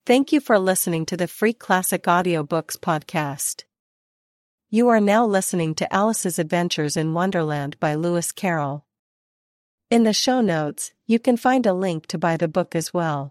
Thank you for listening to the Free Classic Audiobooks podcast. You are now listening to Alice's Adventures in Wonderland by Lewis Carroll. In the show notes, you can find a link to buy the book as well.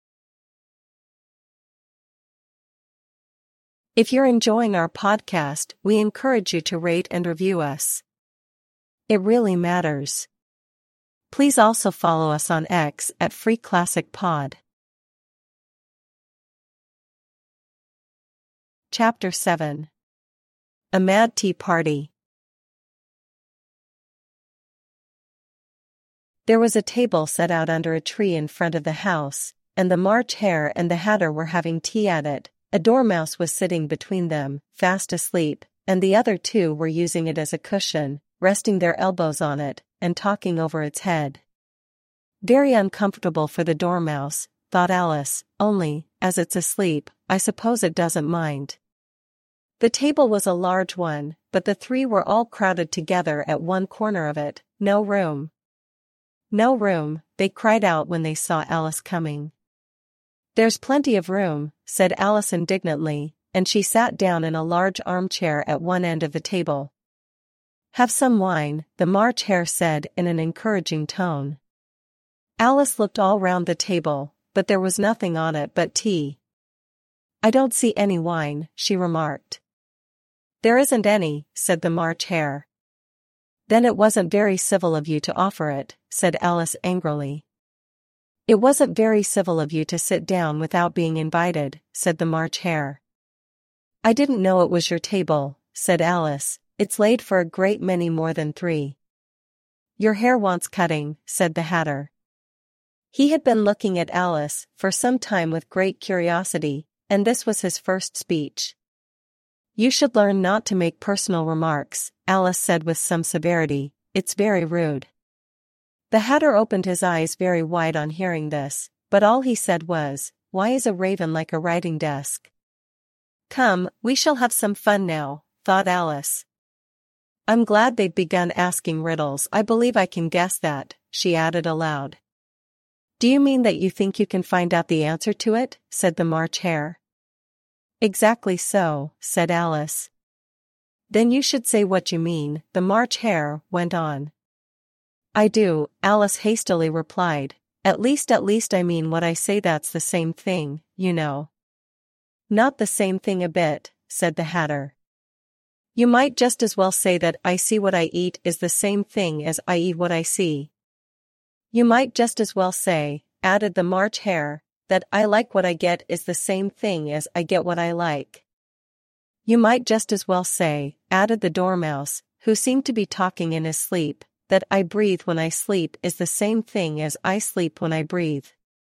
If you're enjoying our podcast, we encourage you to rate and review us. It really matters. Please also follow us on X at Free Classic Pod. Chapter 7. A Mad Tea Party. There was a table set out under a tree in front of the house, and the March Hare and the Hatter were having tea at it. A dormouse was sitting between them, fast asleep, and the other two were using it as a cushion, resting their elbows on it, and talking over its head. Very uncomfortable for the dormouse, thought Alice, only, as it's asleep, I suppose it doesn't mind. The table was a large one, but the three were all crowded together at one corner of it. No room. No room, they cried out when they saw Alice coming. There's plenty of room, said Alice indignantly, and she sat down in a large armchair at one end of the table. Have some wine, the March Hare said in an encouraging tone. Alice looked all round the table, but there was nothing on it but tea. I don't see any wine, she remarked. There isn't any, said the March Hare. Then it wasn't very civil of you to offer it, said Alice angrily. It wasn't very civil of you to sit down without being invited, said the March Hare. I didn't know it was your table, said Alice, it's laid for a great many more than three. Your hair wants cutting, said the Hatter. He had been looking at Alice for some time with great curiosity, and this was his first speech. You should learn not to make personal remarks, Alice said with some severity, it's very rude. The Hatter opened his eyes very wide on hearing this, but all he said was, why is a raven like a writing desk? Come, we shall have some fun now, thought Alice. I'm glad they've begun asking riddles. I believe I can guess that, she added aloud. Do you mean that you think you can find out the answer to it? Said the March Hare. Exactly so, said Alice. Then you should say what you mean, the March Hare went on. I do, Alice hastily replied. At least I mean what I say. That's the same thing, you know. Not the same thing a bit, said the Hatter. You might just as well say that I see what I eat is the same thing as I eat what I see. You might just as well say, added the March Hare, that I like what I get is the same thing as I get what I like. You might just as well say, added the Dormouse, who seemed to be talking in his sleep, that I breathe when I sleep is the same thing as I sleep when I breathe.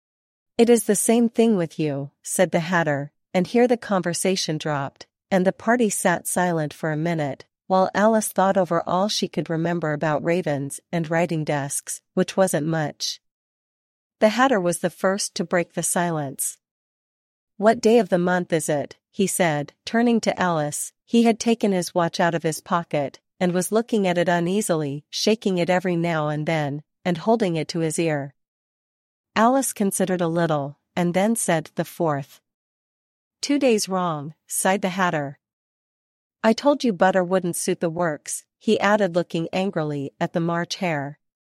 It is the same thing with you, said the Hatter, and here the conversation dropped, and the party sat silent for a minute, while Alice thought over all she could remember about ravens and writing desks, which wasn't much. The Hatter was the first to break the silence. What day of the month is it? He said, turning to Alice. He had taken his watch out of his pocket, and was looking at it uneasily, shaking it every now and then, and holding it to his ear. Alice considered a little, and then said, the 4th. 2 days wrong, sighed the Hatter. I told you butter wouldn't suit the works, he added looking angrily at the March Hare.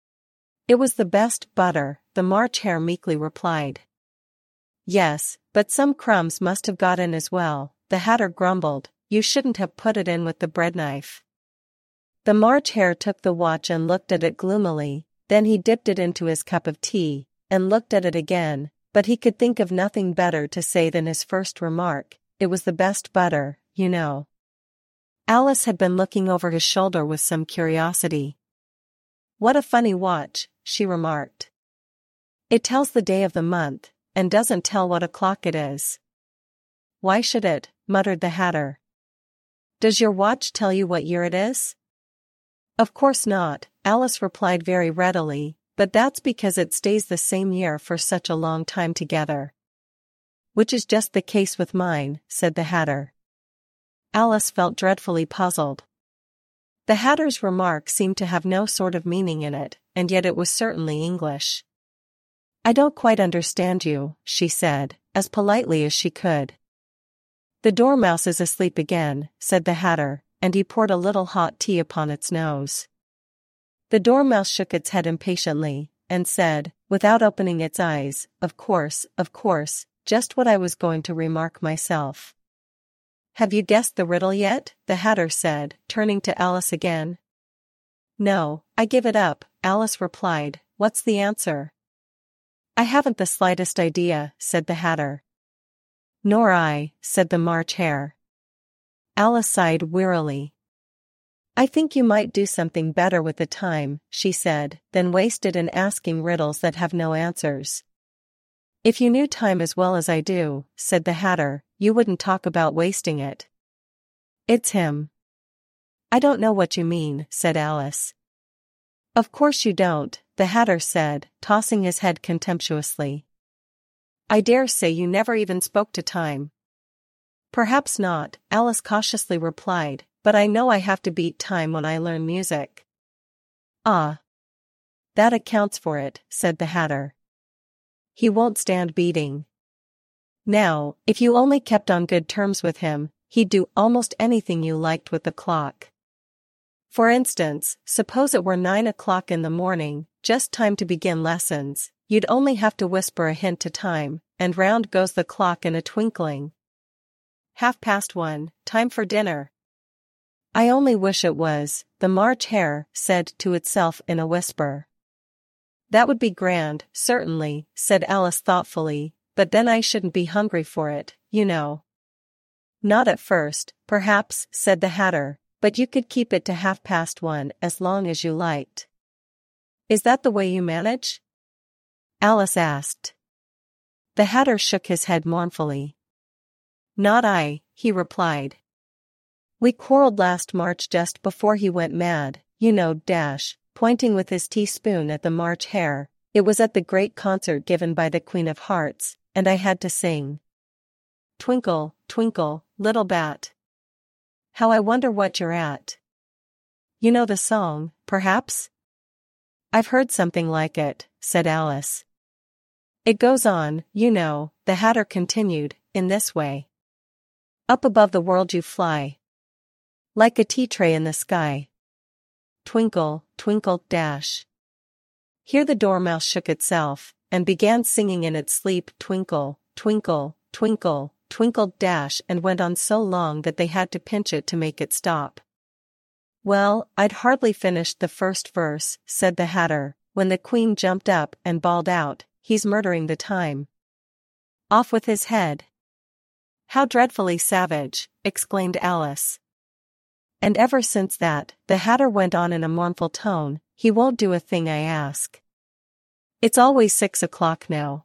It was the best butter, the March Hare meekly replied. Yes, but some crumbs must have got in as well, the Hatter grumbled, you shouldn't have put it in with the bread knife. The March Hare took the watch and looked at it gloomily, then he dipped it into his cup of tea, and looked at it again, but he could think of nothing better to say than his first remark, it was the best butter, you know. Alice had been looking over his shoulder with some curiosity. What a funny watch, she remarked. It tells the day of the month, and doesn't tell what o'clock it is. Why should it? Muttered the Hatter. Does your watch tell you what year it is? Of course not, Alice replied very readily, but that's because it stays the same year for such a long time together. Which is just the case with mine, said the Hatter. Alice felt dreadfully puzzled. The Hatter's remark seemed to have no sort of meaning in it, and yet it was certainly English. I don't quite understand you, she said, as politely as she could. The Dormouse is asleep again, said the Hatter, and he poured a little hot tea upon its nose. The Dormouse shook its head impatiently, and said, without opening its eyes, of course, just what I was going to remark myself. Have you guessed the riddle yet? The Hatter said, turning to Alice again. No, I give it up, Alice replied. What's the answer? I haven't the slightest idea, said the Hatter. Nor I, said the March Hare. Alice sighed wearily. I think you might do something better with the time, she said, than waste it in asking riddles that have no answers. If you knew time as well as I do, said the Hatter, you wouldn't talk about wasting it. It's him. I don't know what you mean, said Alice. Of course you don't, the Hatter said, tossing his head contemptuously. I dare say you never even spoke to time. Perhaps not, Alice cautiously replied, but I know I have to beat time when I learn music. Ah. That accounts for it, said the Hatter. He won't stand beating. Now, if you only kept on good terms with him, he'd do almost anything you liked with the clock. For instance, suppose it were 9 o'clock in the morning, just time to begin lessons, you'd only have to whisper a hint to time, and round goes the clock in a twinkling. 1:30, time for dinner. I only wish it was, the March Hare said to itself in a whisper. That would be grand, certainly, said Alice thoughtfully, but then I shouldn't be hungry for it, you know. Not at first, perhaps, said the Hatter, but you could keep it to 1:30 as long as you liked. Is that the way you manage? Alice asked. The Hatter shook his head mournfully. Not I, he replied. We quarreled last March just before he went mad, you know, pointing with his teaspoon at the March Hare. It was at the great concert given by the Queen of Hearts, and I had to sing. Twinkle, twinkle, little bat. How I wonder what you're at. You know the song, perhaps? I've heard something like it, said Alice. It goes on, you know, the Hatter continued, in this way. Up above the world you fly. Like a tea tray in the sky. Twinkle, twinkle, Here the Dormouse shook itself, and began singing in its sleep twinkle, twinkle, twinkle, twinkle, and went on so long that they had to pinch it to make it stop. Well, I'd hardly finished the first verse, said the Hatter, when the Queen jumped up and bawled out, he's murdering the time. Off with his head. How dreadfully savage, exclaimed Alice. And ever since that, the Hatter went on in a mournful tone, he won't do a thing I ask. It's always 6 o'clock now.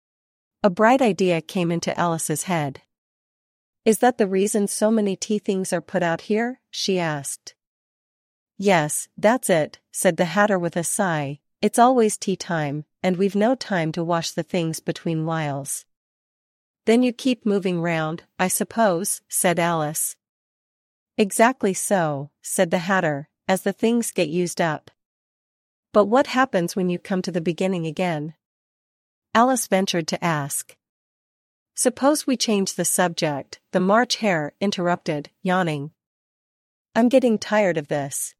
A bright idea came into Alice's head. Is that the reason so many tea things are put out here? She asked. Yes, that's it, said the Hatter with a sigh, it's always tea time, and we've no time to wash the things between whiles. Then you keep moving round, I suppose, said Alice. Exactly so, said the Hatter, as the things get used up. But what happens when you come to the beginning again? Alice ventured to ask. Suppose we change the subject, the March Hare interrupted, yawning. I'm getting tired of this.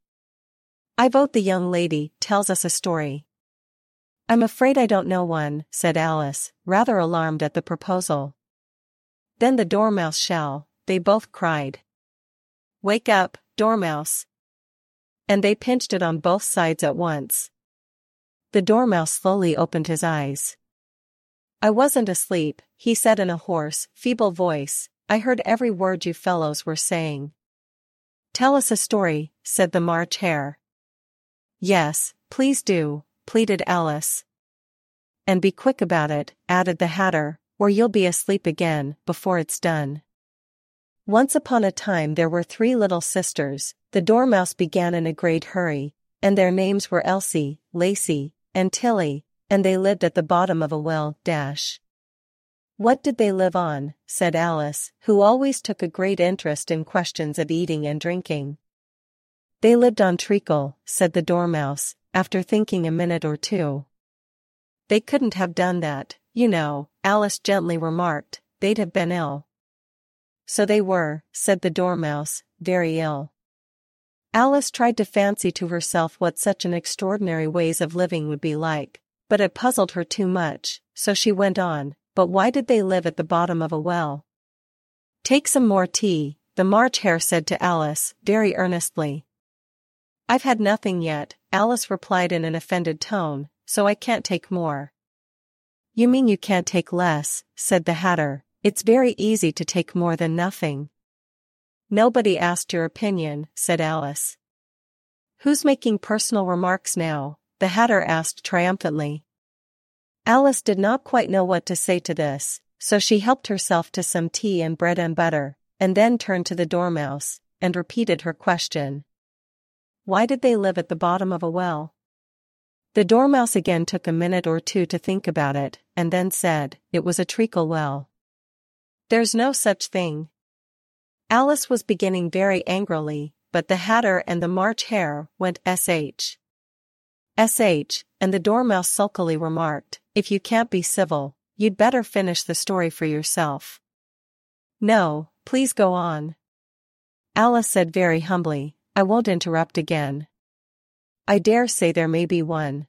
I vote the young lady tells us a story. I'm afraid I don't know one, said Alice, rather alarmed at the proposal. Then the Dormouse shall, they both cried. Wake up, Dormouse. And they pinched it on both sides at once. The Dormouse slowly opened his eyes. I wasn't asleep, he said in a hoarse, feeble voice, I heard every word you fellows were saying. Tell us a story, said the March Hare. Yes, please do, pleaded Alice. And be quick about it, added the Hatter, or you'll be asleep again before it's done. Once upon a time there were 3 little sisters, the Dormouse began in a great hurry, and their names were Elsie, Lacie, and Tilly, and they lived at the bottom of a well, What did they live on? Said Alice, who always took a great interest in questions of eating and drinking. They lived on treacle, said the Dormouse, after thinking a minute or two. They couldn't have done that, you know, Alice gently remarked, they'd have been ill. So they were, said the Dormouse, very ill. Alice tried to fancy to herself what such an extraordinary ways of living would be like, but it puzzled her too much, so she went on, but why did they live at the bottom of a well? Take some more tea, the March Hare said to Alice, very earnestly. I've had nothing yet, Alice replied in an offended tone, so I can't take more. You mean you can't take less, said the Hatter, it's very easy to take more than nothing. Nobody asked your opinion, said Alice. Who's making personal remarks now? The Hatter asked triumphantly. Alice did not quite know what to say to this, so she helped herself to some tea and bread and butter, and then turned to the Dormouse, and repeated her question. Why did they live at the bottom of a well? The Dormouse again took a minute or two to think about it, and then said, it was a treacle well. There's no such thing. Alice was beginning very angrily, but the Hatter and the March Hare went sh. Sh, and the Dormouse sulkily remarked, if you can't be civil, you'd better finish the story for yourself. No, please go on. Alice said very humbly, I won't interrupt again. I dare say there may be one.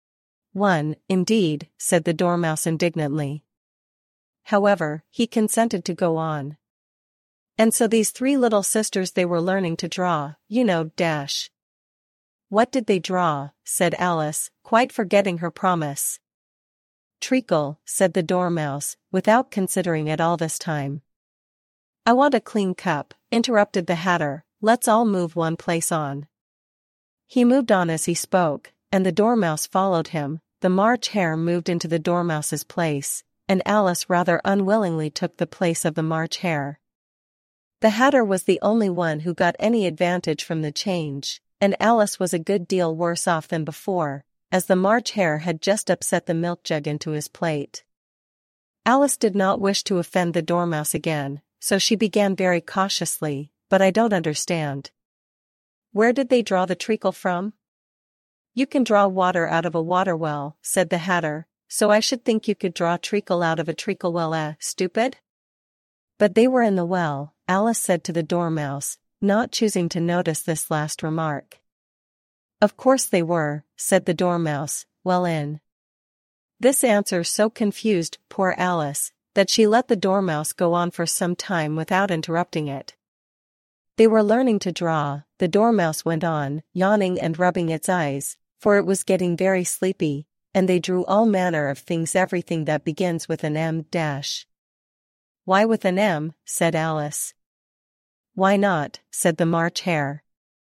One, indeed, said the Dormouse indignantly. However, he consented to go on. And so these three little sisters they were learning to draw, you know, dash. What did they draw? Said Alice, quite forgetting her promise. Treacle, said the Dormouse, without considering it all this time. I want a clean cup, interrupted the Hatter, let's all move one place on. He moved on as he spoke, and the Dormouse followed him, the March Hare moved into the Dormouse's place, and Alice rather unwillingly took the place of the March Hare. The Hatter was the only one who got any advantage from the change, and Alice was a good deal worse off than before, as the March Hare had just upset the milk jug into his plate. Alice did not wish to offend the Dormouse again, so she began very cautiously, but I don't understand. Where did they draw the treacle from? You can draw water out of a water well, said the Hatter, so I should think you could draw treacle out of a treacle well, stupid? But they were in the well, Alice said to the Dormouse, not choosing to notice this last remark. Of course they were, said the Dormouse, well in. This answer so confused poor Alice, that she let the Dormouse go on for some time without interrupting it. They were learning to draw, the Dormouse went on, yawning and rubbing its eyes, for it was getting very sleepy, and they drew all manner of things, everything that begins with an M dash. Why with an M? Said Alice. Why not? Said the March Hare.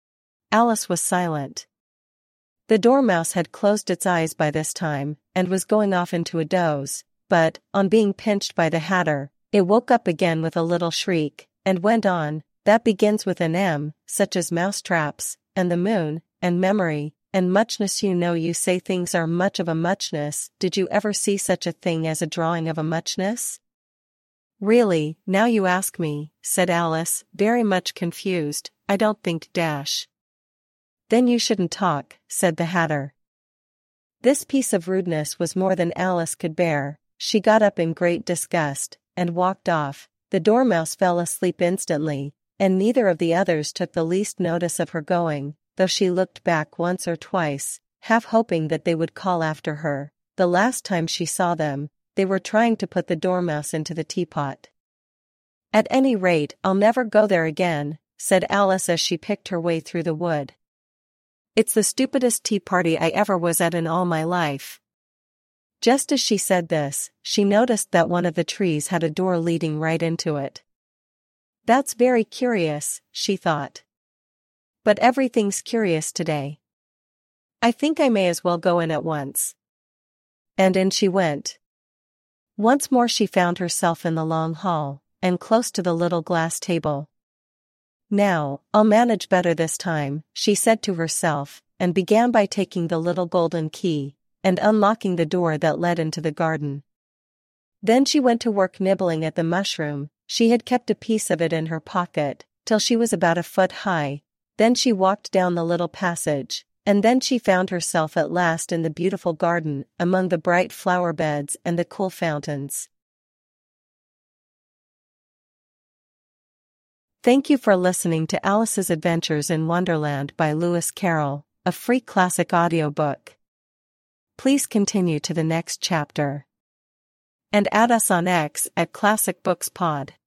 Alice was silent. The Dormouse had closed its eyes by this time, and was going off into a doze, but, on being pinched by the Hatter, it woke up again with a little shriek, and went on, that begins with an M, such as mousetraps, and the moon, and memory, and muchness. You know you say things are much of a muchness, did you ever see such a thing as a drawing of a muchness? Really, now you ask me, said Alice, very much confused, I don't think dash. Then you shouldn't talk, said the Hatter. This piece of rudeness was more than Alice could bear. She got up in great disgust, and walked off. The Dormouse fell asleep instantly, and neither of the others took the least notice of her going, though she looked back once or twice, half hoping that they would call after her. The last time she saw them, they were trying to put the Dormouse into the teapot. At any rate, I'll never go there again, said Alice as she picked her way through the wood. It's the stupidest tea party I ever was at in all my life. Just as she said this, she noticed that one of the trees had a door leading right into it. That's very curious, she thought. But everything's curious today. I think I may as well go in at once. And in she went. Once more she found herself in the long hall, and close to the little glass table. Now, I'll manage better this time, she said to herself, and began by taking the little golden key, and unlocking the door that led into the garden. Then she went to work nibbling at the mushroom. She had kept a piece of it in her pocket, till she was about a foot high. Then she walked down the little passage, And then she found herself at last in the beautiful garden, among the bright flower beds and the cool fountains. Thank you for listening to Alice's Adventures in Wonderland by Lewis Carroll, a free classic audiobook. Please continue to the next chapter. And add us on X at Classic Books Pod.